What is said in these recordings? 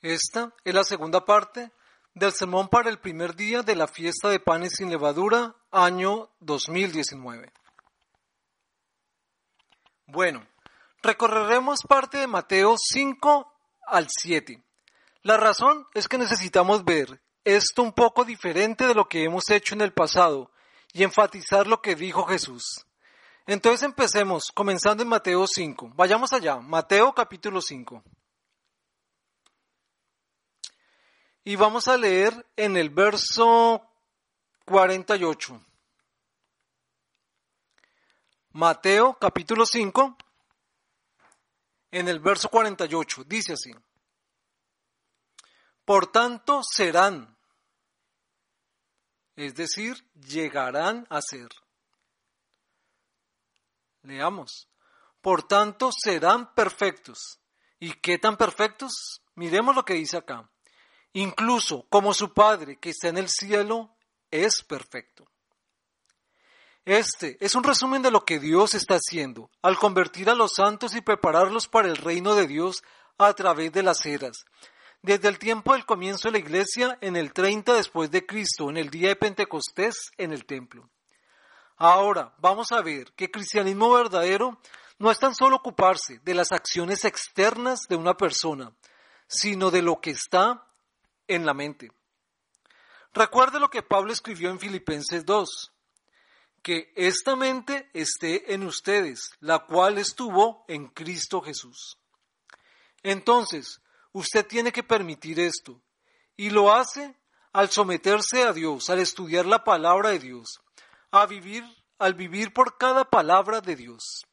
Esta es la segunda parte del sermón para el primer día de la fiesta de panes sin levadura, año 2019. Bueno, recorreremos parte de Mateo 5 al 7. La razón es que necesitamos ver esto un poco diferente de lo que hemos hecho en el pasado y enfatizar lo que dijo Jesús. Entonces empecemos, comenzando en Mateo 5. Vayamos allá, Mateo capítulo 5. Y vamos a leer en el verso 48. Mateo capítulo 5, en el verso 48, dice así. Por tanto serán, es decir, llegarán a ser. Leamos. Por tanto serán perfectos. ¿Y qué tan perfectos? Miremos lo que dice acá. Incluso como su Padre que está en el cielo es perfecto. Este es un resumen de lo que Dios está haciendo al convertir a los santos y prepararlos para el reino de Dios a través de las eras. Desde el tiempo del comienzo de la iglesia, en el 30 después de Cristo, en el día de Pentecostés, en el templo. Ahora vamos a ver que el cristianismo verdadero no es tan solo ocuparse de las acciones externas de una persona, sino de lo que está en la mente. Recuerde lo que Pablo escribió en Filipenses 2, que esta mente esté en ustedes, la cual estuvo en Cristo Jesús. Entonces, usted tiene que permitir esto, y lo hace al someterse a Dios, al estudiar la palabra de Dios, al vivir por cada palabra de Dios.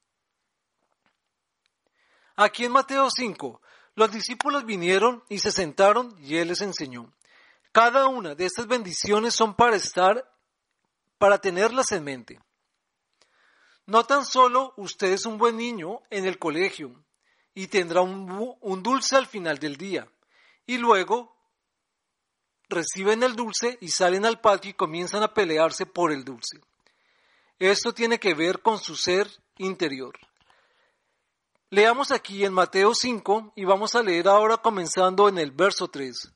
Aquí en Mateo 5, los discípulos vinieron y se sentaron y Él les enseñó. Cada una de estas bendiciones son para tenerlas en mente. No tan solo usted es un buen niño en el colegio y tendrá un dulce al final del día, y luego reciben el dulce y salen al patio y comienzan a pelearse por el dulce. Esto tiene que ver con su ser interior. Leamos aquí en Mateo 5 y vamos a leer ahora comenzando en el verso 3.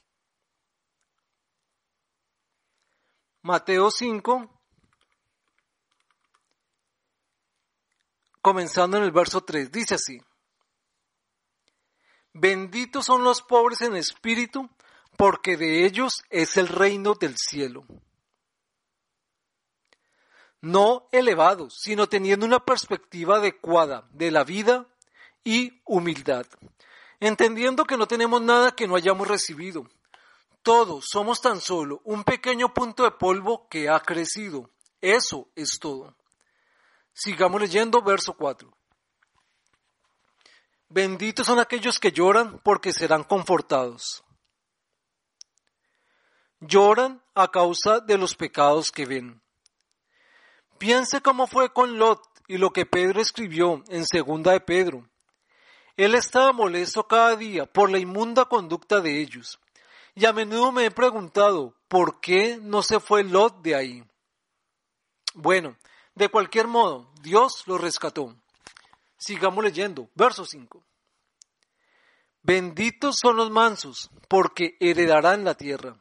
Mateo 5, comenzando en el verso 3, dice así. Benditos son los pobres en espíritu, porque de ellos es el reino del cielo. No elevados, sino teniendo una perspectiva adecuada de la vida y humildad, entendiendo que no tenemos nada que no hayamos recibido. Todos somos tan solo un pequeño punto de polvo que ha crecido. Eso es todo. Sigamos leyendo verso 4. Benditos son aquellos que lloran porque serán confortados. Lloran a causa de los pecados que ven. Piense cómo fue con Lot y lo que Pedro escribió en 2 de Pedro. Él estaba molesto cada día por la inmunda conducta de ellos. Y a menudo me he preguntado, ¿por qué no se fue Lot de ahí? Bueno, de cualquier modo, Dios lo rescató. Sigamos leyendo, verso 5. Benditos son los mansos, porque heredarán la tierra.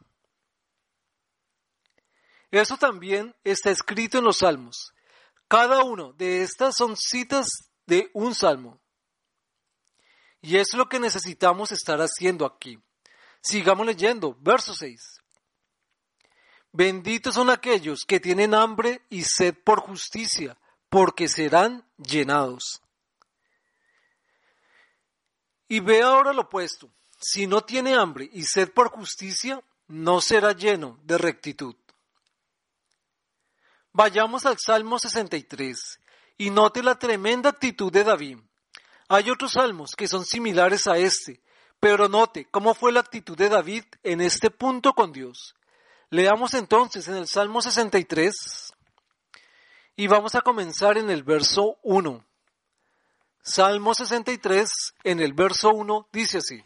Eso también está escrito en los salmos. Cada uno de estas son citas de un salmo. Y es lo que necesitamos estar haciendo aquí. Sigamos leyendo, verso 6. Benditos son aquellos que tienen hambre y sed por justicia, porque serán llenados. Y ve ahora lo opuesto. Si no tiene hambre y sed por justicia, no será lleno de rectitud. Vayamos al Salmo 63 y note la tremenda actitud de David. Hay otros salmos que son similares a este, pero note cómo fue la actitud de David en este punto con Dios. Leamos entonces en el Salmo 63 y vamos a comenzar en el verso 1. Salmo 63 en el verso 1 dice así.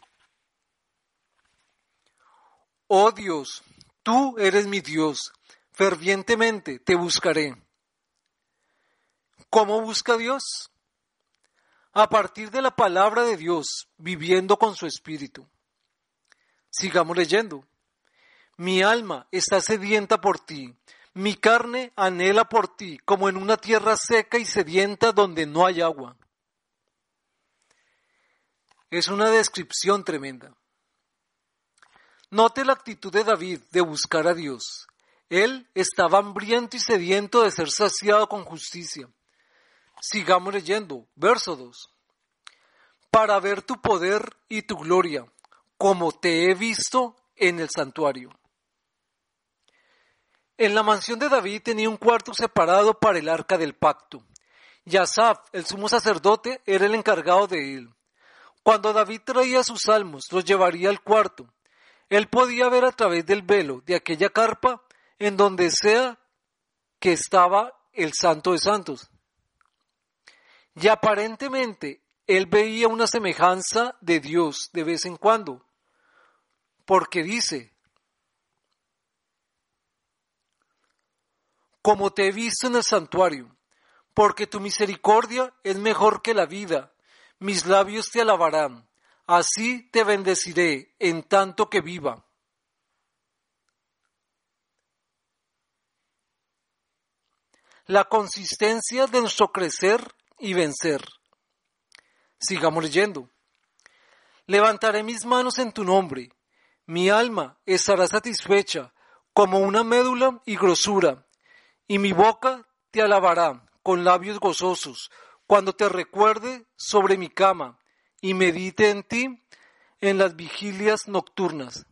Oh Dios, tú eres mi Dios, fervientemente te buscaré. ¿Cómo busca Dios? A partir de la palabra de Dios, viviendo con su espíritu. Sigamos leyendo. Mi alma está sedienta por ti, mi carne anhela por ti, como en una tierra seca y sedienta donde no hay agua. Es una descripción tremenda. Note la actitud de David de buscar a Dios. Él estaba hambriento y sediento de ser saciado con justicia. Sigamos leyendo, verso 2. Para ver tu poder y tu gloria, como te he visto en el santuario. En la mansión de David tenía un cuarto separado para el arca del pacto, y Asaf, el sumo sacerdote, era el encargado de él. Cuando David traía sus salmos, los llevaría al cuarto. Él podía ver a través del velo de aquella carpa en donde sea que estaba el Santo de Santos. Y aparentemente él veía una semejanza de Dios de vez en cuando, porque dice, como te he visto en el santuario, porque tu misericordia es mejor que la vida, mis labios te alabarán, así te bendeciré en tanto que viva. La consistencia de nuestro crecer y vencer. Sigamos leyendo. Levantaré mis manos en tu nombre. Mi alma estará satisfecha como una médula y grosura, y mi boca te alabará con labios gozosos, cuando te recuerde sobre mi cama y medite en ti en las vigilias nocturnas.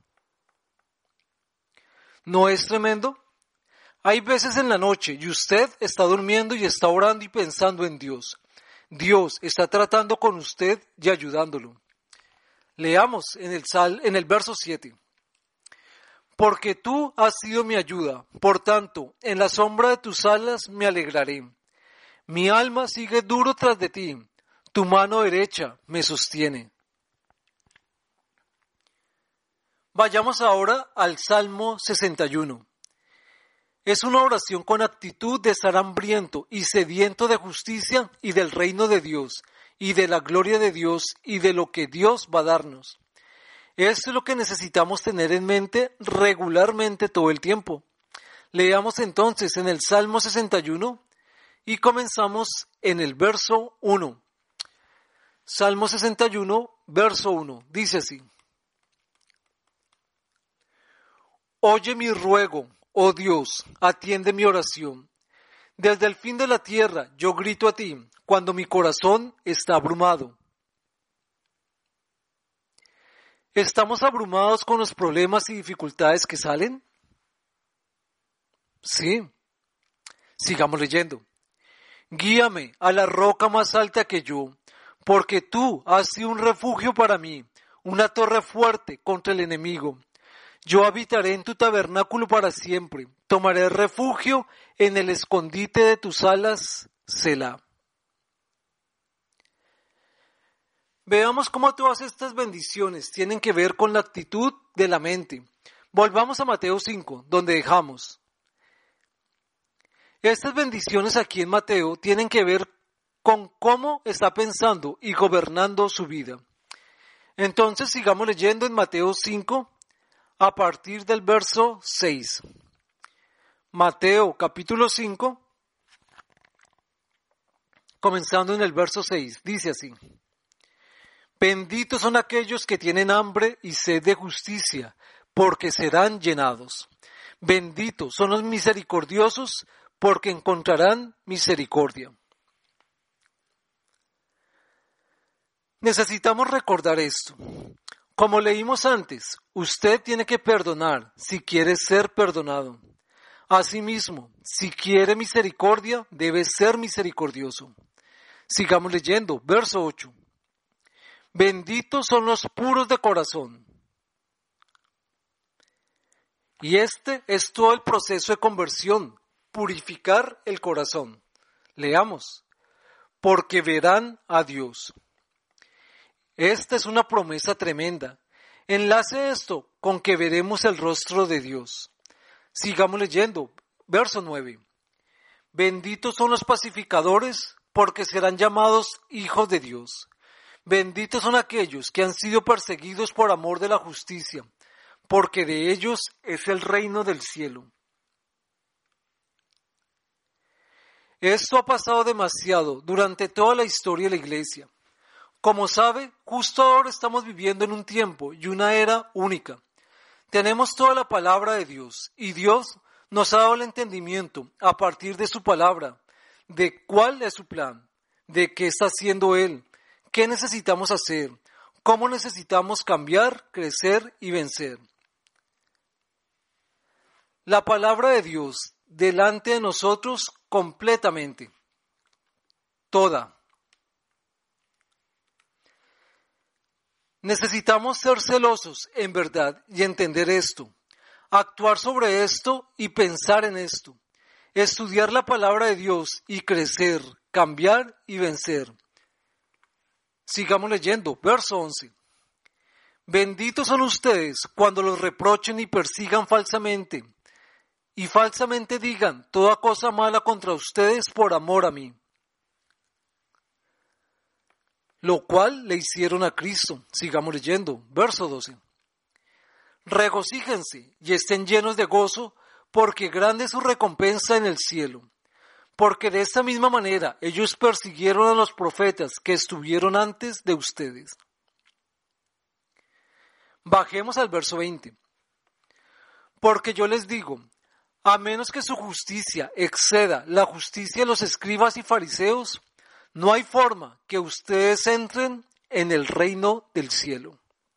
¿No es tremendo? Hay veces en la noche y usted está durmiendo y está orando y pensando en Dios. Dios está tratando con usted y ayudándolo. Leamos en el verso 7. Porque tú has sido mi ayuda, por tanto, en la sombra de tus alas me alegraré. Mi alma sigue duro tras de ti, tu mano derecha me sostiene. Vayamos ahora al Salmo 61. Es una oración con actitud de estar hambriento y sediento de justicia y del reino de Dios, y de la gloria de Dios y de lo que Dios va a darnos. Esto es lo que necesitamos tener en mente regularmente todo el tiempo. Leamos entonces en el Salmo 61 y comenzamos en el verso 1. Salmo 61, verso 1. Dice así. Oye mi ruego, oh Dios, atiende mi oración. Desde el fin de la tierra yo grito a ti, cuando mi corazón está abrumado. ¿Estamos abrumados con los problemas y dificultades que salen? Sí. Sigamos leyendo. Guíame a la roca más alta que yo, porque tú has sido un refugio para mí, una torre fuerte contra el enemigo. Yo habitaré en tu tabernáculo para siempre, tomaré refugio en el escondite de tus alas, Selah. Veamos cómo todas estas bendiciones tienen que ver con la actitud de la mente. Volvamos a Mateo 5, donde dejamos. Estas bendiciones aquí en Mateo tienen que ver con cómo está pensando y gobernando su vida. Entonces sigamos leyendo en Mateo 5 a partir del verso 6. Mateo capítulo 5, comenzando en el verso 6, dice así. Benditos son aquellos que tienen hambre y sed de justicia, porque serán llenados. Benditos son los misericordiosos, porque encontrarán misericordia. Necesitamos recordar esto. Como leímos antes, usted tiene que perdonar si quiere ser perdonado. Asimismo, si quiere misericordia, debe ser misericordioso. Sigamos leyendo, verso 8. Benditos son los puros de corazón. Y este es todo el proceso de conversión, purificar el corazón. Leamos, porque verán a Dios. Esta es una promesa tremenda. Enlace esto con que veremos el rostro de Dios. Sigamos leyendo, verso 9. Benditos son los pacificadores, porque serán llamados hijos de Dios. Benditos son aquellos que han sido perseguidos por amor de la justicia, porque de ellos es el reino del cielo. Esto ha pasado demasiado durante toda la historia de la Iglesia. Como sabe, justo ahora estamos viviendo en un tiempo y una era única. Tenemos toda la palabra de Dios y Dios nos ha dado el entendimiento a partir de su palabra, de cuál es su plan, de qué está haciendo Él, qué necesitamos hacer, cómo necesitamos cambiar, crecer y vencer. La palabra de Dios delante de nosotros completamente, toda. Necesitamos ser celosos en verdad y entender esto, actuar sobre esto y pensar en esto, estudiar la palabra de Dios y crecer, cambiar y vencer. Sigamos leyendo, verso 11. Benditos son ustedes cuando los reprochen y persigan falsamente, y falsamente digan toda cosa mala contra ustedes por amor a mí. Lo cual le hicieron a Cristo. Sigamos leyendo, verso 12. Regocíjense y estén llenos de gozo, porque grande es su recompensa en el cielo. Porque de esta misma manera ellos persiguieron a los profetas que estuvieron antes de ustedes. Bajemos al verso 20. Porque yo les digo, a menos que su justicia exceda la justicia de los escribas y fariseos, no hay forma que ustedes entren en el reino del cielo.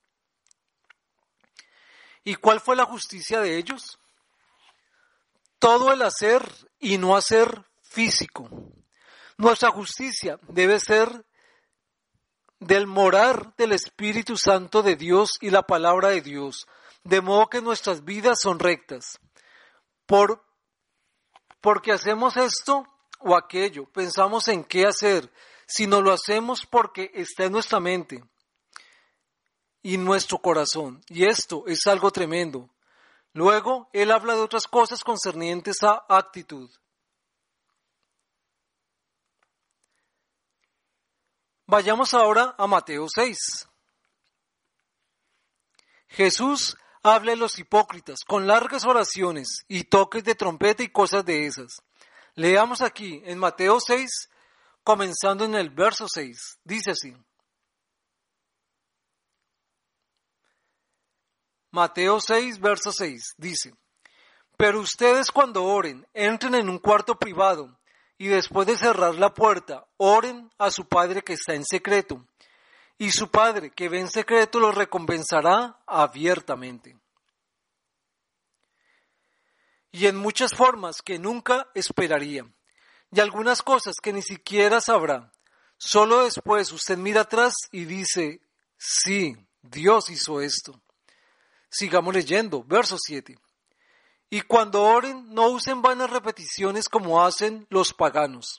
¿Y cuál fue la justicia de ellos? Todo el hacer y no hacer físico. Nuestra justicia debe ser del morar del Espíritu Santo de Dios y la palabra de Dios, de modo que nuestras vidas son rectas. Porque hacemos esto o aquello, pensamos en qué hacer, sino lo hacemos porque está en nuestra mente y nuestro corazón. Y esto es algo tremendo. Luego, él habla de otras cosas concernientes a actitud. Vayamos ahora a Mateo 6. Jesús habla de los hipócritas con largas oraciones y toques de trompeta y cosas de esas. Leamos aquí en Mateo 6, comenzando en el verso 6. Dice así. Mateo 6, verso 6, dice, pero ustedes cuando oren, entren en un cuarto privado y después de cerrar la puerta, oren a su Padre que está en secreto, y su Padre que ve en secreto los recompensará abiertamente. Y en muchas formas que nunca esperaría, y algunas cosas que ni siquiera sabrá. Solo después usted mira atrás y dice, sí, Dios hizo esto. Sigamos leyendo, verso 7. Y cuando oren, no usen vanas repeticiones como hacen los paganos.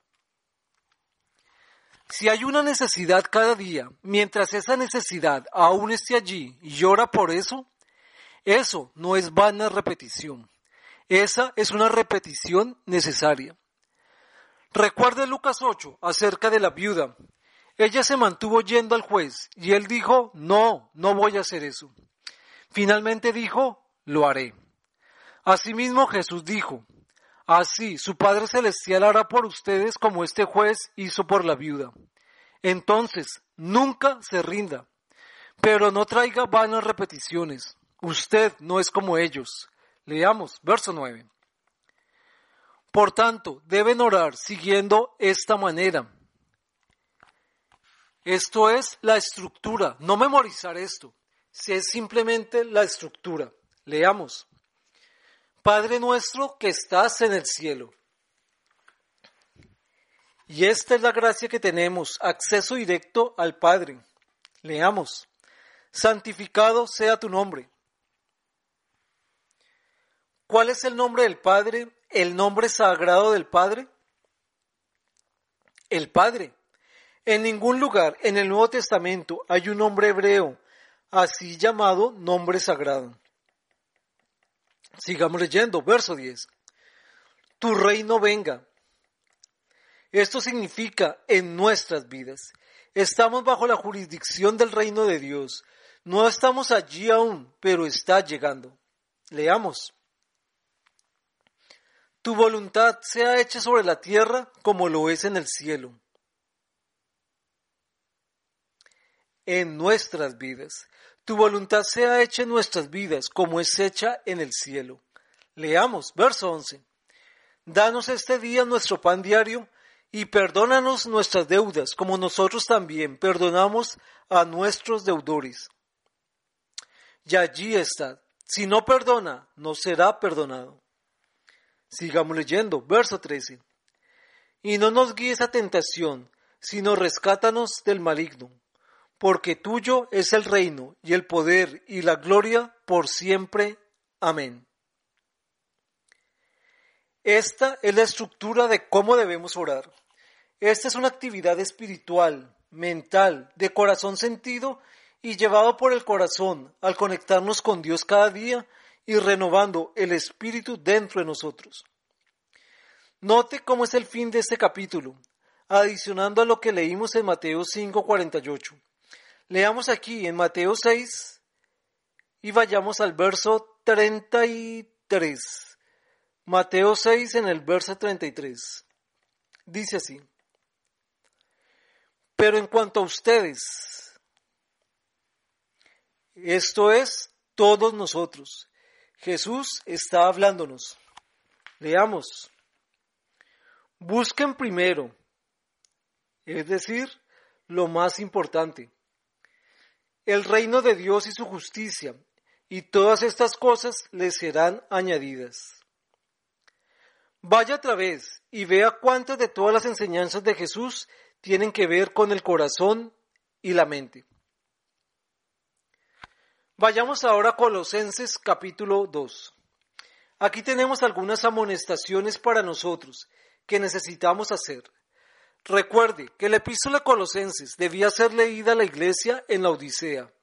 Si hay una necesidad cada día, mientras esa necesidad aún esté allí y llora por eso no es vana repetición. Esa es una repetición necesaria. Recuerde Lucas 8 acerca de la viuda. Ella se mantuvo yendo al juez y él dijo, no voy a hacer eso. Finalmente dijo, lo haré. Asimismo Jesús dijo, así su Padre Celestial hará por ustedes como este juez hizo por la viuda. Entonces, nunca se rinda, pero no traiga vanas repeticiones. Usted no es como ellos. Leamos, verso 9. Por tanto, deben orar siguiendo esta manera. Esto es la estructura, no memorizar esto. Es simplemente la estructura. Leamos. Padre nuestro que estás en el cielo. Y esta es la gracia que tenemos, acceso directo al Padre. Leamos. Santificado sea tu nombre. ¿Cuál es el nombre del Padre? ¿El nombre sagrado del Padre? El Padre. En ningún lugar en el Nuevo Testamento hay un nombre hebreo así llamado nombre sagrado. Sigamos leyendo, verso 10. Tu reino venga. Esto significa en nuestras vidas. Estamos bajo la jurisdicción del reino de Dios. No estamos allí aún, pero está llegando. Leamos. Tu voluntad sea hecha sobre la tierra como lo es en el cielo. En nuestras vidas. Tu voluntad sea hecha en nuestras vidas como es hecha en el cielo. Leamos, verso 11. Danos este día nuestro pan diario y perdónanos nuestras deudas como nosotros también perdonamos a nuestros deudores. Y allí está. Si no perdona, no será perdonado. Sigamos leyendo, verso 13. Y no nos guíes a tentación, sino rescátanos del maligno, porque tuyo es el reino y el poder y la gloria por siempre. Amén. Esta es la estructura de cómo debemos orar. Esta es una actividad espiritual, mental, de corazón sentido y llevado por el corazón al conectarnos con Dios cada día y renovando el espíritu dentro de nosotros. Note cómo es el fin de este capítulo, adicionando a lo que leímos en Mateo 5:48. Leamos aquí en Mateo 6 y vayamos al verso 33. Mateo 6 en el verso 33. Dice así. Pero en cuanto a ustedes, esto es, todos nosotros, Jesús está hablándonos. Leamos. Busquen primero, es decir, lo más importante, el reino de Dios y su justicia, y todas estas cosas les serán añadidas. Vaya otra vez y vea cuántas de todas las enseñanzas de Jesús tienen que ver con el corazón y la mente. Vayamos ahora a Colosenses capítulo 2. Aquí tenemos algunas amonestaciones para nosotros que necesitamos hacer. Recuerde que la epístola a Colosenses debía ser leída a la iglesia en la Odisea.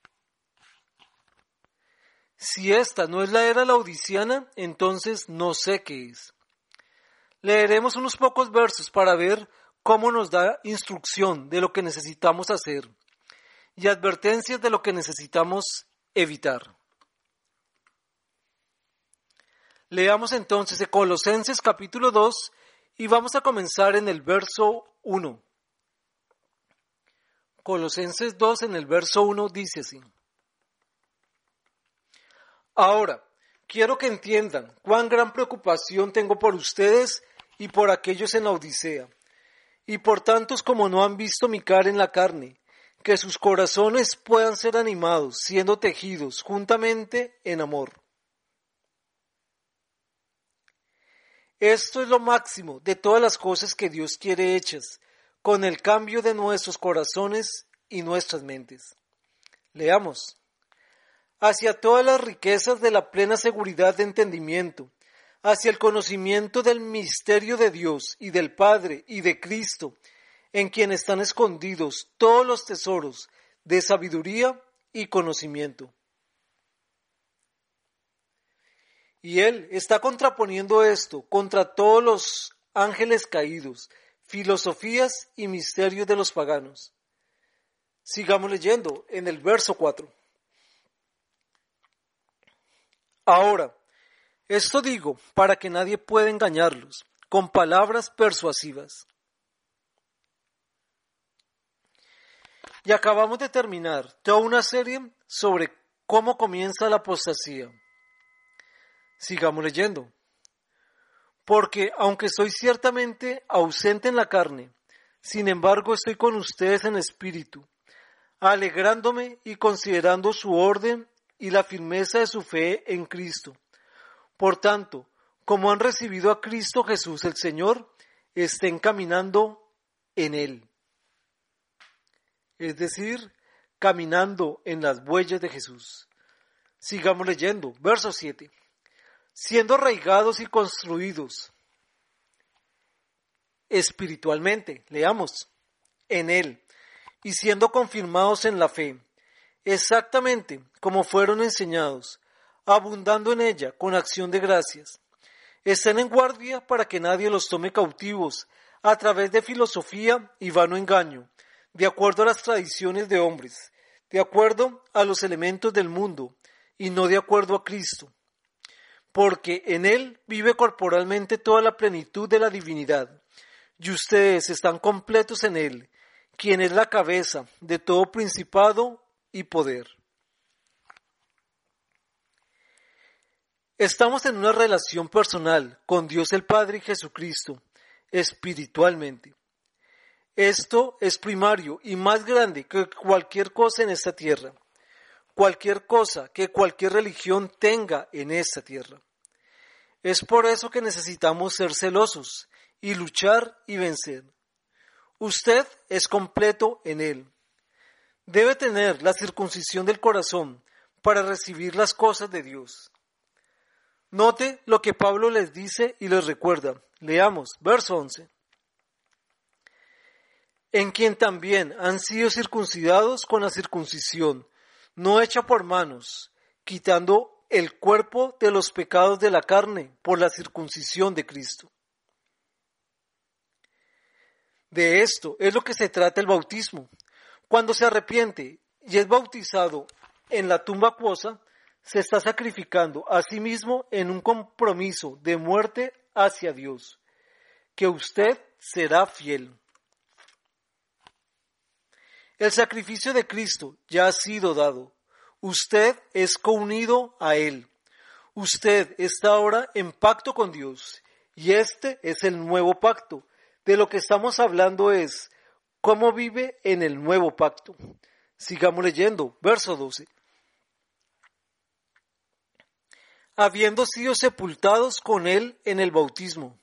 Si esta no es la era laodiciana, entonces no sé qué es. Leeremos unos pocos versos para ver cómo nos da instrucción de lo que necesitamos hacer y advertencias de lo que necesitamos evitar. Leamos entonces de Colosenses capítulo 2 y vamos a comenzar en el verso 1. Colosenses 2 en el verso 1 dice así. Ahora, quiero que entiendan cuán gran preocupación tengo por ustedes y por aquellos en la Odisea, y por tantos como no han visto mi cara en la carne, que sus corazones puedan ser animados, siendo tejidos juntamente en amor. Esto es lo máximo de todas las cosas que Dios quiere hechas, con el cambio de nuestros corazones y nuestras mentes. Leamos. Hacia todas las riquezas de la plena seguridad de entendimiento, hacia el conocimiento del misterio de Dios y del Padre y de Cristo, en quien están escondidos todos los tesoros de sabiduría y conocimiento. Y Él está contraponiendo esto contra todos los ángeles caídos, filosofías y misterios de los paganos. Sigamos leyendo en el verso 4. Ahora, esto digo para que nadie pueda engañarlos con palabras persuasivas. Y acabamos de terminar toda una serie sobre cómo comienza la apostasía. Sigamos leyendo. Porque aunque estoy ciertamente ausente en la carne, sin embargo estoy con ustedes en espíritu, alegrándome y considerando su orden y la firmeza de su fe en Cristo. Por tanto, como han recibido a Cristo Jesús el Señor, estén caminando en Él. Es decir, caminando en las huellas de Jesús. Sigamos leyendo, verso 7. Siendo arraigados y construidos espiritualmente, leamos, en Él, y siendo confirmados en la fe, exactamente como fueron enseñados, abundando en ella con acción de gracias. Estén en guardia para que nadie los tome cautivos a través de filosofía y vano engaño, de acuerdo a las tradiciones de hombres, de acuerdo a los elementos del mundo y no de acuerdo a Cristo, porque en Él vive corporalmente toda la plenitud de la divinidad, y ustedes están completos en Él, quien es la cabeza de todo principado y poder. Estamos en una relación personal con Dios el Padre y Jesucristo, espiritualmente. Esto es primario y más grande que cualquier cosa en esta tierra, cualquier cosa que cualquier religión tenga en esta tierra. Es por eso que necesitamos ser celosos y luchar y vencer. Usted es completo en Él. Debe tener la circuncisión del corazón para recibir las cosas de Dios. Note lo que Pablo les dice y les recuerda. Leamos, verso 11. En quien también han sido circuncidados con la circuncisión, no hecha por manos, quitando el cuerpo de los pecados de la carne por la circuncisión de Cristo. De esto es lo que se trata el bautismo. Cuando se arrepiente y es bautizado en la tumba acuosa, se está sacrificando a sí mismo en un compromiso de muerte hacia Dios, que usted será fiel. El sacrificio de Cristo ya ha sido dado. Usted es counido a Él. Usted está ahora en pacto con Dios, y este es el nuevo pacto. De lo que estamos hablando es cómo vive en el nuevo pacto. Sigamos leyendo, verso 12. Habiendo sido sepultados con Él en el bautismo.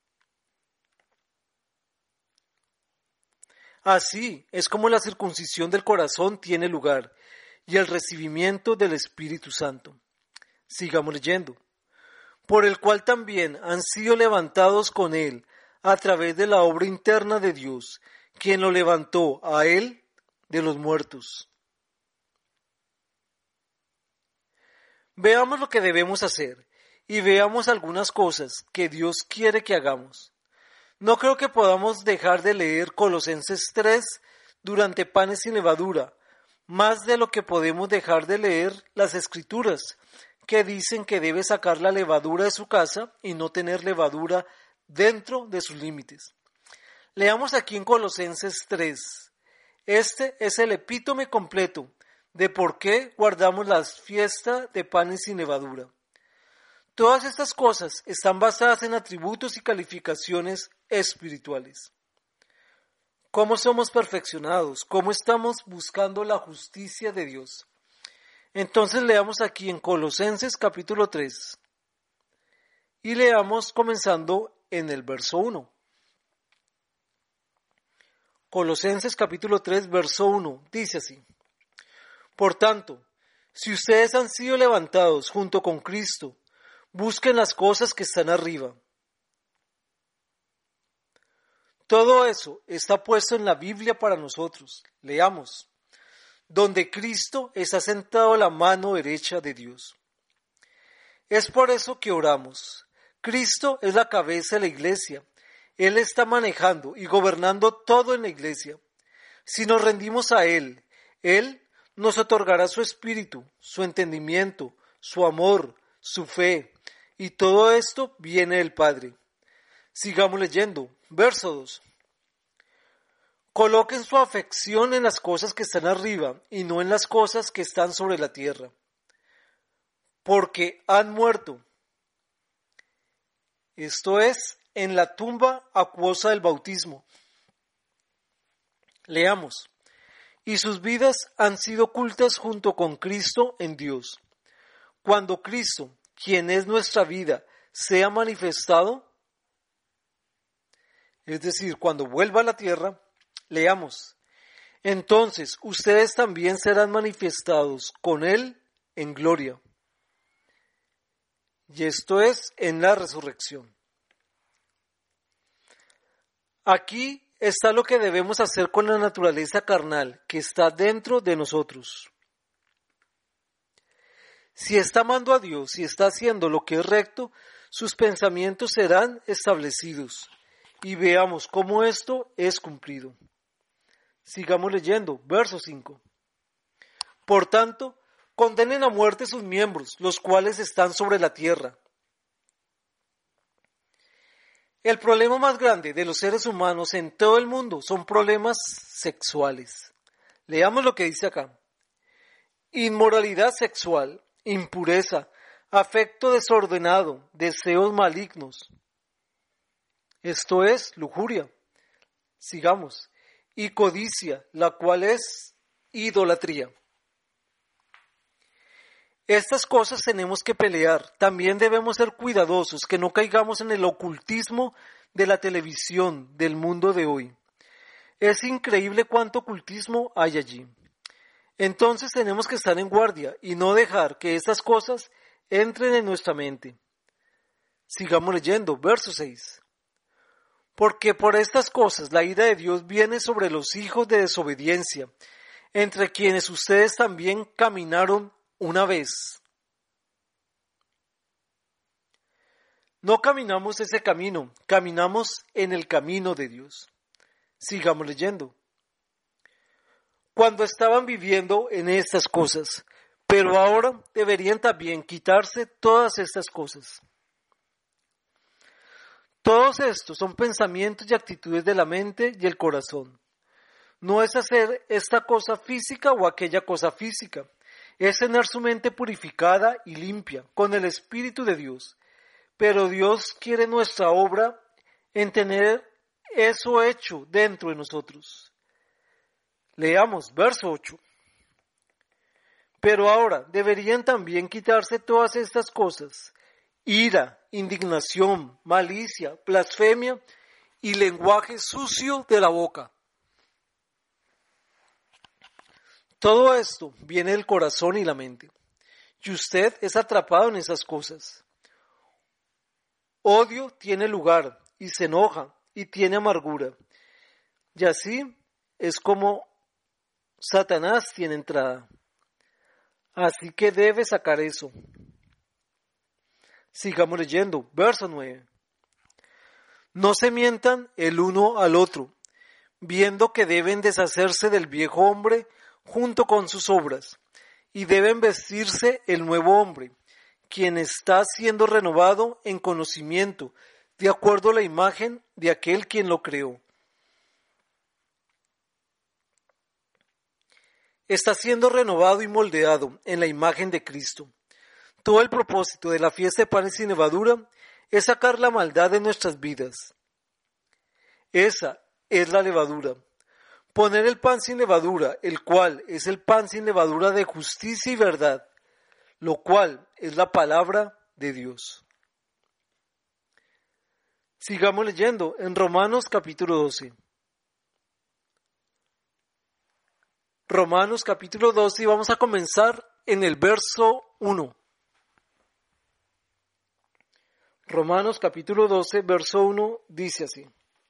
Así es como la circuncisión del corazón tiene lugar y el recibimiento del Espíritu Santo. Sigamos leyendo. Por el cual también han sido levantados con Él a través de la obra interna de Dios, quien lo levantó a Él de los muertos. Veamos lo que debemos hacer y veamos algunas cosas que Dios quiere que hagamos. No creo que podamos dejar de leer Colosenses 3 durante panes sin levadura, más de lo que podemos dejar de leer las Escrituras, que dicen que debe sacar la levadura de su casa y no tener levadura dentro de sus límites. Leamos aquí en Colosenses 3. Este es el epítome completo de por qué guardamos la fiesta de panes sin levadura. Todas estas cosas están basadas en atributos y calificaciones espirituales. ¿Cómo somos perfeccionados? ¿Cómo estamos buscando la justicia de Dios? Entonces leamos aquí en Colosenses capítulo 3 y leamos comenzando en el verso 1. Colosenses capítulo 3 verso 1 dice así: Por tanto, si ustedes han sido levantados junto con Cristo, busquen las cosas que están arriba. Todo eso está puesto en la Biblia para nosotros. Leamos. Donde Cristo está sentado a la mano derecha de Dios. Es por eso que oramos. Cristo es la cabeza de la iglesia. Él está manejando y gobernando todo en la iglesia. Si nos rendimos a Él, Él nos otorgará su espíritu, su entendimiento, su amor, su fe, y todo esto viene del Padre. Sigamos leyendo, verso 2. Coloquen su afección en las cosas que están arriba y no en las cosas que están sobre la tierra, porque han muerto. Esto es, en la tumba acuosa del bautismo. Leamos. Y sus vidas han sido ocultas junto con Cristo en Dios. Cuando Cristo, quien es nuestra vida, sea manifestado, es decir, cuando vuelva a la tierra, leamos. Entonces ustedes también serán manifestados con Él en gloria. Y esto es en la resurrección. Aquí está lo que debemos hacer con la naturaleza carnal que está dentro de nosotros. Si está amando a Dios, si está haciendo lo que es recto, sus pensamientos serán establecidos. Y veamos cómo esto es cumplido. Sigamos leyendo, verso 5. Por tanto, condenen a muerte sus miembros, los cuales están sobre la tierra. El problema más grande de los seres humanos en todo el mundo son problemas sexuales. Leamos lo que dice acá. Inmoralidad sexual, impureza, afecto desordenado, deseos malignos. Esto es lujuria. Sigamos. Y codicia, la cual es idolatría. Estas cosas tenemos que pelear. También debemos ser cuidadosos que no caigamos en el ocultismo de la televisión del mundo de hoy. Es increíble cuánto ocultismo hay allí. Entonces tenemos que estar en guardia y no dejar que estas cosas entren en nuestra mente. Sigamos leyendo, verso 6. Porque por estas cosas la ira de Dios viene sobre los hijos de desobediencia, entre quienes ustedes también caminaron una vez. No caminamos ese camino, caminamos en el camino de Dios. Sigamos leyendo. Cuando estaban viviendo en estas cosas, pero ahora deberían también quitarse todas estas cosas. Todos estos son pensamientos y actitudes de la mente y el corazón. No es hacer esta cosa física o aquella cosa física. Es tener su mente purificada y limpia con el Espíritu de Dios. Pero Dios quiere nuestra obra en tener eso hecho dentro de nosotros. Leamos verso 8. Pero ahora deberían también quitarse todas estas cosas: ira, indignación, malicia, blasfemia y lenguaje sucio de la boca. Todo esto viene del corazón y la mente, y usted es atrapado en esas cosas. Odio tiene lugar y se enoja y tiene amargura, y así es como Satanás tiene entrada. Así que debe sacar eso. Sigamos leyendo, verso 9. No se mientan el uno al otro, viendo que deben deshacerse del viejo hombre junto con sus obras, y deben vestirse el nuevo hombre, quien está siendo renovado en conocimiento, de acuerdo a la imagen de aquel quien lo creó. Está siendo renovado y moldeado en la imagen de Cristo. Todo el propósito de la fiesta de panes sin levadura es sacar la maldad de nuestras vidas. Esa es la levadura. Poner el pan sin levadura, el cual es el pan sin levadura de justicia y verdad, lo cual es la palabra de Dios. Sigamos leyendo en Romanos capítulo 12. Romanos capítulo 12 y vamos a comenzar en el verso 1. Romanos capítulo 12, verso 1 dice así.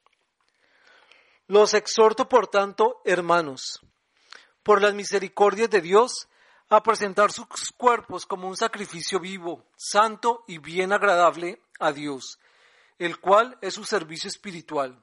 Los exhorto, por tanto, hermanos, por las misericordias de Dios, a presentar sus cuerpos como un sacrificio vivo, santo y bien agradable a Dios, el cual es su servicio espiritual.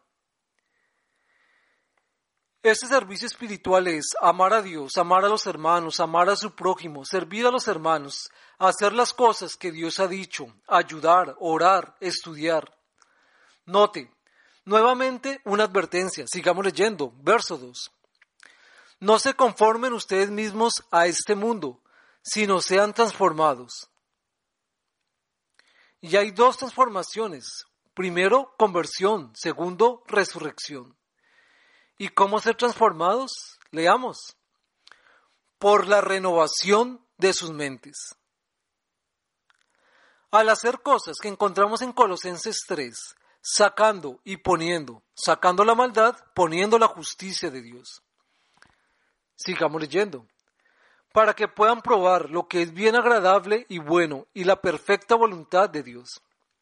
Este servicio espiritual es amar a Dios, amar a los hermanos, amar a su prójimo, servir a los hermanos, hacer las cosas que Dios ha dicho, ayudar, orar, estudiar. Note, nuevamente una advertencia, sigamos leyendo, verso 2. No se conformen ustedes mismos a este mundo, sino sean transformados. Y hay dos transformaciones. Primero, conversión. Segundo, resurrección. ¿Y cómo ser transformados? Leamos. Por la renovación de sus mentes. Al hacer cosas que encontramos en Colosenses 3, sacando y poniendo, sacando la maldad, poniendo la justicia de Dios. Sigamos leyendo. Para que puedan probar lo que es bien agradable y bueno y la perfecta voluntad de Dios.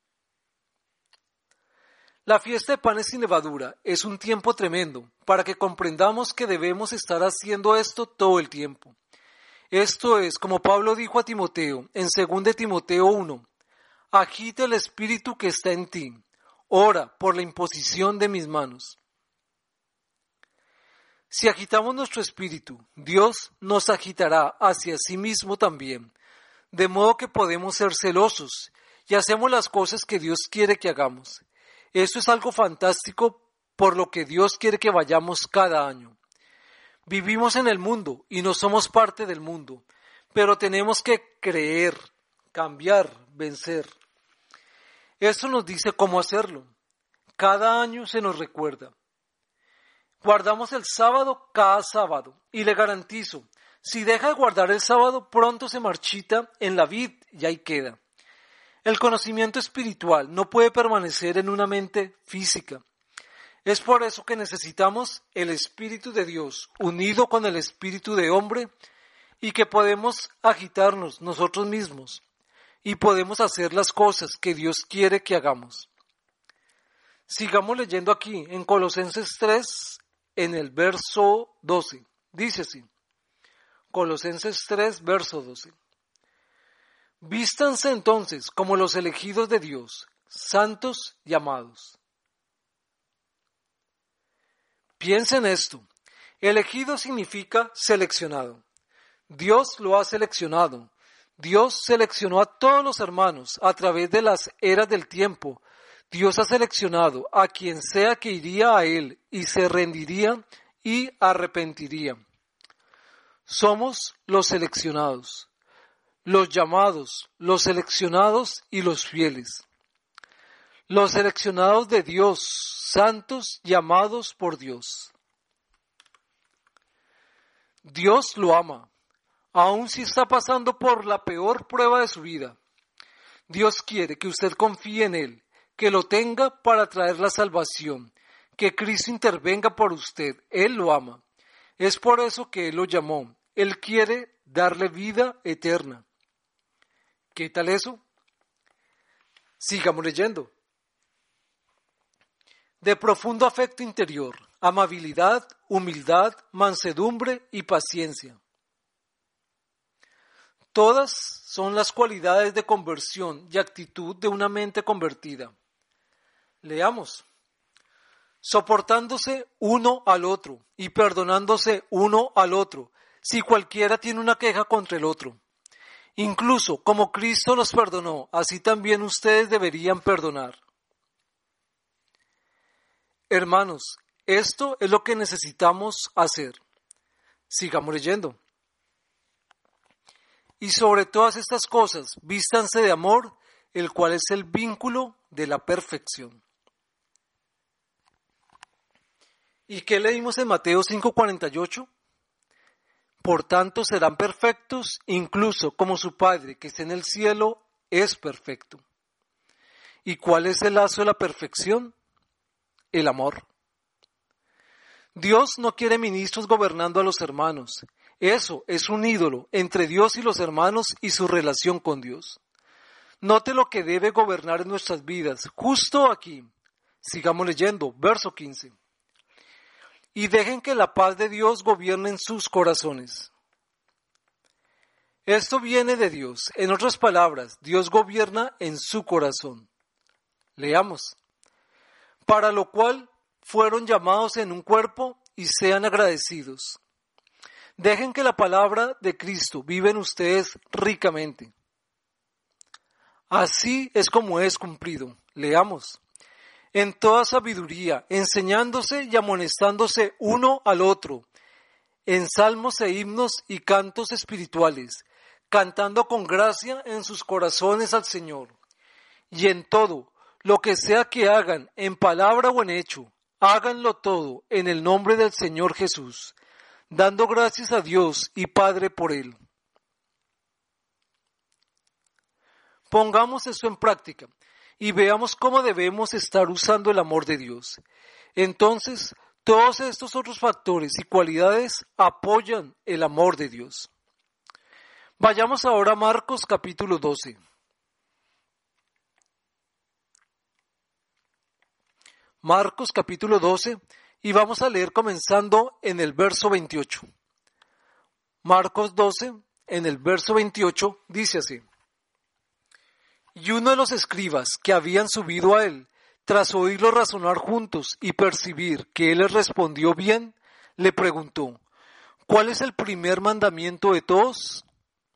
La fiesta de panes sin levadura es un tiempo tremendo para que comprendamos que debemos estar haciendo esto todo el tiempo. Esto es, como Pablo dijo a Timoteo en 2 Timoteo 1, agita el espíritu que está en ti, ora por la imposición de mis manos. Si agitamos nuestro espíritu, Dios nos agitará hacia sí mismo también, de modo que podemos ser celosos y hacemos las cosas que Dios quiere que hagamos. Esto es algo fantástico por lo que Dios quiere que vayamos cada año. Vivimos en el mundo y no somos parte del mundo, pero tenemos que creer, cambiar, vencer. Esto nos dice cómo hacerlo. Cada año se nos recuerda. Guardamos el sábado cada sábado y le garantizo, si deja de guardar el sábado, pronto se marchita en la vid y ahí queda. El conocimiento espiritual no puede permanecer en una mente física. Es por eso que necesitamos el Espíritu de Dios unido con el espíritu de hombre y que podemos agitarnos nosotros mismos y podemos hacer las cosas que Dios quiere que hagamos. Sigamos leyendo aquí en Colosenses 3, en el verso 12. Dice así, Colosenses 3, verso 12. Vístanse entonces como los elegidos de Dios, santos y amados. Piensen esto. Elegido significa seleccionado. Dios lo ha seleccionado. Dios seleccionó a todos los hermanos a través de las eras del tiempo. Dios ha seleccionado a quien sea que iría a Él y se rendiría y arrepentiría. Somos los seleccionados, los llamados, los seleccionados y los fieles. Los seleccionados de Dios, santos y amados por Dios. Dios lo ama, aun si está pasando por la peor prueba de su vida. Dios quiere que usted confíe en Él, que lo tenga para traer la salvación, que Cristo intervenga por usted. Él lo ama. Es por eso que Él lo llamó. Él quiere darle vida eterna. ¿Qué tal eso? Sigamos leyendo. De profundo afecto interior, amabilidad, humildad, mansedumbre y paciencia. Todas son las cualidades de conversión y actitud de una mente convertida. Leamos. Soportándose uno al otro y perdonándose uno al otro, si cualquiera tiene una queja contra el otro. Incluso como Cristo los perdonó, así también ustedes deberían perdonar. Hermanos, esto es lo que necesitamos hacer. Sigamos leyendo. Y sobre todas estas cosas, vístanse de amor, el cual es el vínculo de la perfección. ¿Y qué leímos en Mateo 5:48? Por tanto serán perfectos, incluso como su Padre que está en el cielo es perfecto. ¿Y cuál es el lazo de la perfección? El amor. Dios no quiere ministros gobernando a los hermanos. Eso es un ídolo entre Dios y los hermanos y su relación con Dios. Note lo que debe gobernar en nuestras vidas, justo aquí. Sigamos leyendo, verso 15. Y dejen que la paz de Dios gobierne en sus corazones. Esto viene de Dios. En otras palabras, Dios gobierna en su corazón. Leamos. Para lo cual fueron llamados en un cuerpo y sean agradecidos. Dejen que la palabra de Cristo viva en ustedes ricamente. Así es como es cumplido. Leamos. En toda sabiduría, enseñándose y amonestándose uno al otro, en salmos e himnos y cantos espirituales, cantando con gracia en sus corazones al Señor. Y en todo, lo que sea que hagan, en palabra o en hecho, háganlo todo en el nombre del Señor Jesús, dando gracias a Dios y Padre por Él. Pongamos eso en práctica y veamos cómo debemos estar usando el amor de Dios. Entonces, todos estos otros factores y cualidades apoyan el amor de Dios. Vayamos ahora a Marcos capítulo 12. Marcos capítulo 12 y vamos a leer comenzando en el verso 28. Marcos 12, en el verso 28, dice así. Y uno de los escribas que habían subido a él, tras oírlo razonar juntos y percibir que él les respondió bien, le preguntó, ¿cuál es el primer mandamiento de todos?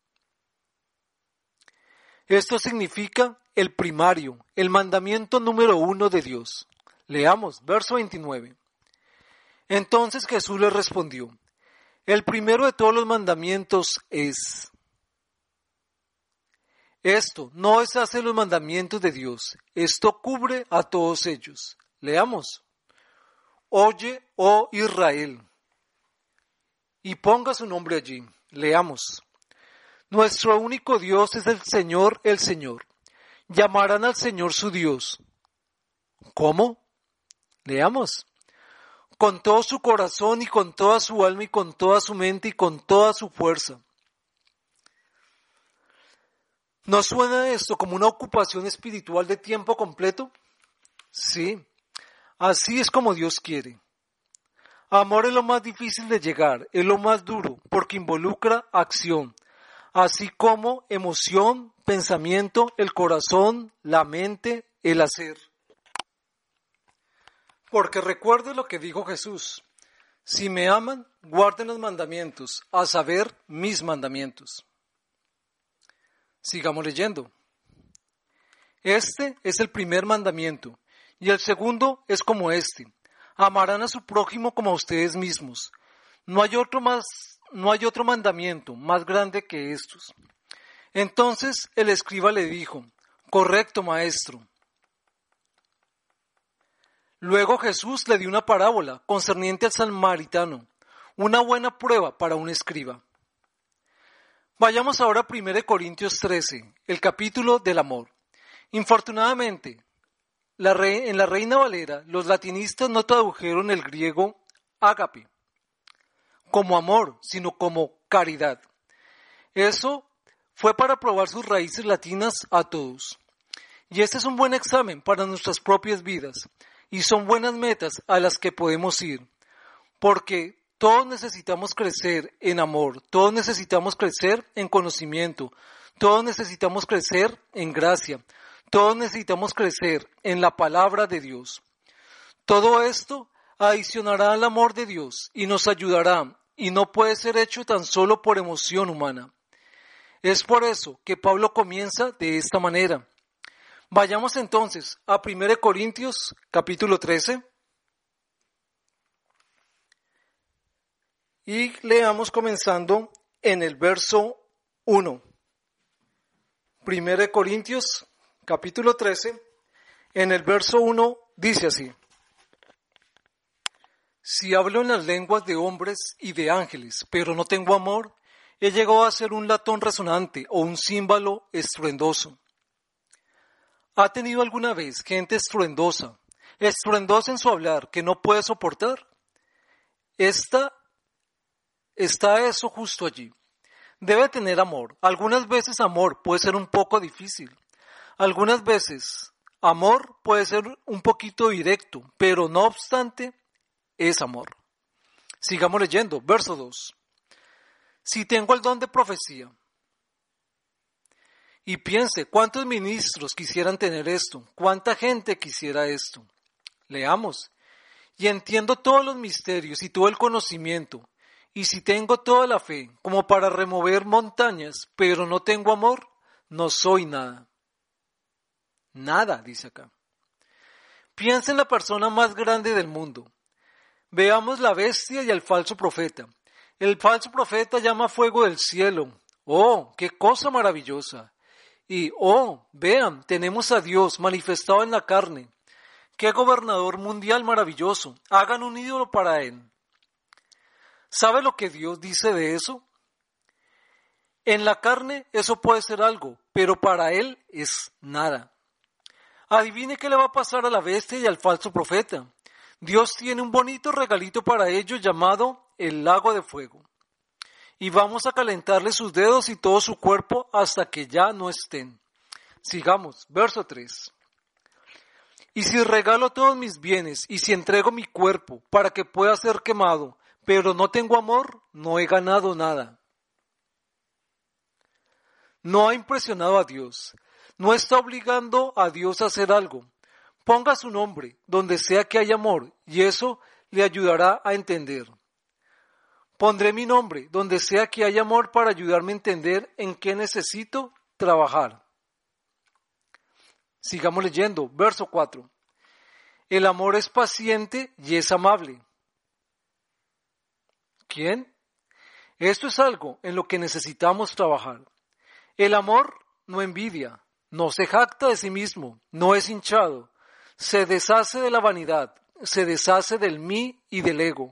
Esto significa el primario, el mandamiento número 1 de Dios. Leamos, verso 29. Entonces Jesús le respondió, el primero de todos los mandamientos es: esto no deshace los mandamientos de Dios, esto cubre a todos ellos. Leamos, oye, oh Israel, y ponga su nombre allí. Leamos, nuestro único Dios es el Señor, el Señor. Llamarán al Señor su Dios. ¿Cómo? Leamos. Con todo su corazón y con toda su alma y con toda su mente y con toda su fuerza. ¿No suena esto como una ocupación espiritual de tiempo completo? Sí, así es como Dios quiere. Amor es lo más difícil de llegar, es lo más duro, porque involucra acción, así como emoción, pensamiento, el corazón, la mente, el hacer. Porque recuerde lo que dijo Jesús: si me aman, guarden los mandamientos, a saber, mis mandamientos. Sigamos leyendo. Este es el primer mandamiento, y el segundo es como este: amarán a su prójimo como a ustedes mismos. No hay otro mandamiento más grande que estos. Entonces el escriba le dijo: correcto, maestro. Luego Jesús le dio una parábola concerniente al samaritano, una buena prueba para un escriba. Vayamos ahora a 1 Corintios 13, el capítulo del amor. Infortunadamente, en la Reina Valera, los latinistas no tradujeron el griego ágape como amor, sino como caridad. Eso fue para probar sus raíces latinas a todos. Y este es un buen examen para nuestras propias vidas, y son buenas metas a las que podemos ir, porque todos necesitamos crecer en amor, todos necesitamos crecer en conocimiento, todos necesitamos crecer en gracia, todos necesitamos crecer en la palabra de Dios. Todo esto adicionará al amor de Dios y nos ayudará, y no puede ser hecho tan solo por emoción humana. Es por eso que Pablo comienza de esta manera. Vayamos entonces a 1 Corintios capítulo 13 y leamos comenzando en el verso 1. 1 Corintios capítulo 13, en el verso 1 dice así: si hablo en las lenguas de hombres y de ángeles, pero no tengo amor, he llegado a ser un latón resonante o un címbalo estruendoso. ¿Ha tenido alguna vez gente estruendosa en su hablar, que no puede soportar? Está eso justo allí. Debe tener amor. Algunas veces amor puede ser un poco difícil. Algunas veces amor puede ser un poquito directo, pero no obstante es amor. Sigamos leyendo, verso 2. Si tengo el don de profecía, y piense, ¿cuántos ministros quisieran tener esto? ¿Cuánta gente quisiera esto? Leamos. Y entiendo todos los misterios y todo el conocimiento, y si tengo toda la fe como para remover montañas, pero no tengo amor, no soy nada. Nada, dice acá. Piensa en la persona más grande del mundo. Veamos la bestia y al falso profeta. El falso profeta llama fuego del cielo. ¡Oh, qué cosa maravillosa! Y, oh, vean, tenemos a Dios manifestado en la carne. ¡Qué gobernador mundial maravilloso! Hagan un ídolo para él. ¿Sabe lo que Dios dice de eso? En la carne eso puede ser algo, pero para él es nada. Adivine qué le va a pasar a la bestia y al falso profeta. Dios tiene un bonito regalito para ellos llamado el lago de fuego. Y vamos a calentarle sus dedos y todo su cuerpo hasta que ya no estén. Sigamos, verso 3. Y si regalo todos mis bienes y si entrego mi cuerpo para que pueda ser quemado, pero no tengo amor, no he ganado nada. No ha impresionado a Dios. No está obligando a Dios a hacer algo. Ponga su nombre donde sea que haya amor y eso le ayudará a entender. Pondré mi nombre donde sea que haya amor para ayudarme a entender en qué necesito trabajar. Sigamos leyendo, verso 4. El amor es paciente y es amable. ¿Quién? Esto es algo en lo que necesitamos trabajar. El amor no envidia, no se jacta de sí mismo, no es hinchado, se deshace de la vanidad, se deshace del mí y del ego.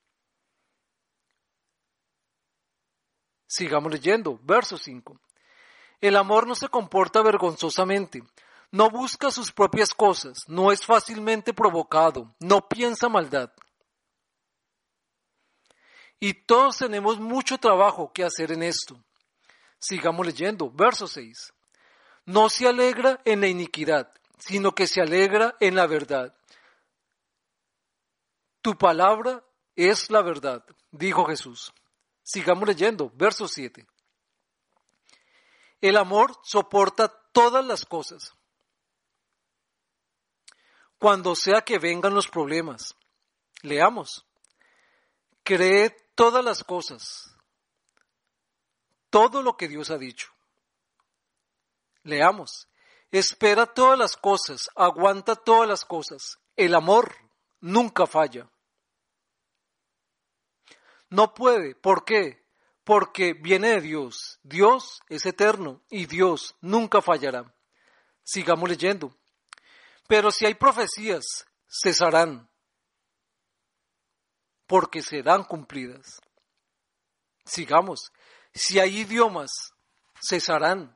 Sigamos leyendo, verso 5. El amor no se comporta vergonzosamente, no busca sus propias cosas, no es fácilmente provocado, no piensa maldad. Y todos tenemos mucho trabajo que hacer en esto. Sigamos leyendo, verso 6. No se alegra en la iniquidad, sino que se alegra en la verdad. Tu palabra es la verdad, dijo Jesús. Sigamos leyendo, verso 7. El amor soporta todas las cosas. Cuando sea que vengan los problemas, leamos. Cree todas las cosas, todo lo que Dios ha dicho. Leamos. Espera todas las cosas, aguanta todas las cosas. El amor nunca falla. No puede. ¿Por qué? Porque viene de Dios. Dios es eterno y Dios nunca fallará. Sigamos leyendo. Pero si hay profecías, cesarán, porque serán cumplidas. Sigamos. Si hay idiomas, cesarán,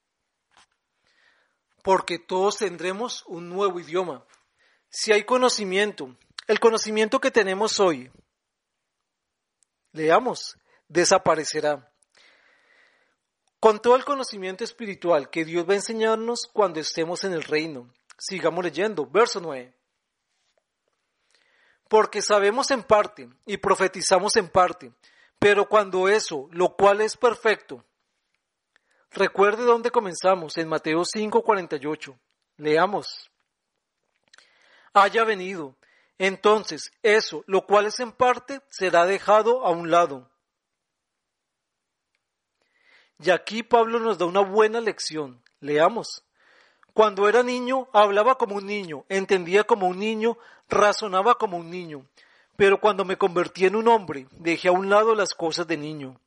porque todos tendremos un nuevo idioma. Si hay conocimiento, el conocimiento que tenemos hoy, leamos, desaparecerá. Con todo el conocimiento espiritual que Dios va a enseñarnos cuando estemos en el reino. Sigamos leyendo, verso 9. Porque sabemos en parte y profetizamos en parte, pero cuando eso, lo cual es perfecto, recuerde dónde comenzamos, en Mateo 5:48. Leamos. Haya venido, entonces eso, lo cual es en parte, será dejado a un lado. Y aquí Pablo nos da una buena lección. Leamos. Cuando era niño, hablaba como un niño, entendía como un niño, razonaba como un niño. Pero cuando me convertí en un hombre, dejé a un lado las cosas de niño.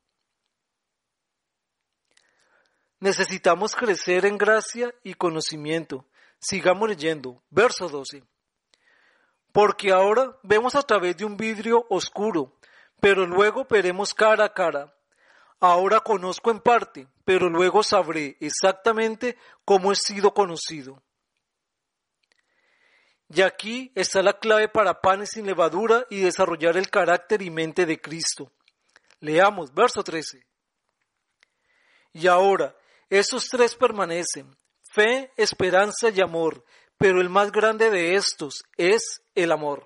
Necesitamos crecer en gracia y conocimiento. Sigamos leyendo. Verso 12. Porque ahora vemos a través de un vidrio oscuro, pero luego veremos cara a cara. Ahora conozco en parte, pero luego sabré exactamente cómo he sido conocido. Y aquí está la clave para panes sin levadura y desarrollar el carácter y mente de Cristo. Leamos, verso 13. Y ahora, estos tres permanecen, fe, esperanza y amor, pero el más grande de estos es el amor.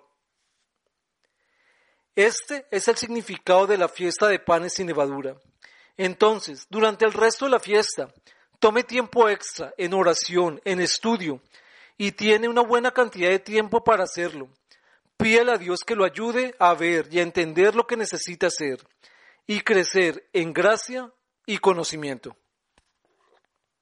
Este es el significado de la fiesta de panes sin levadura. Entonces, durante el resto de la fiesta, tome tiempo extra en oración, en estudio, y tiene una buena cantidad de tiempo para hacerlo. Pídale a Dios que lo ayude a ver y a entender lo que necesita hacer, y crecer en gracia y conocimiento.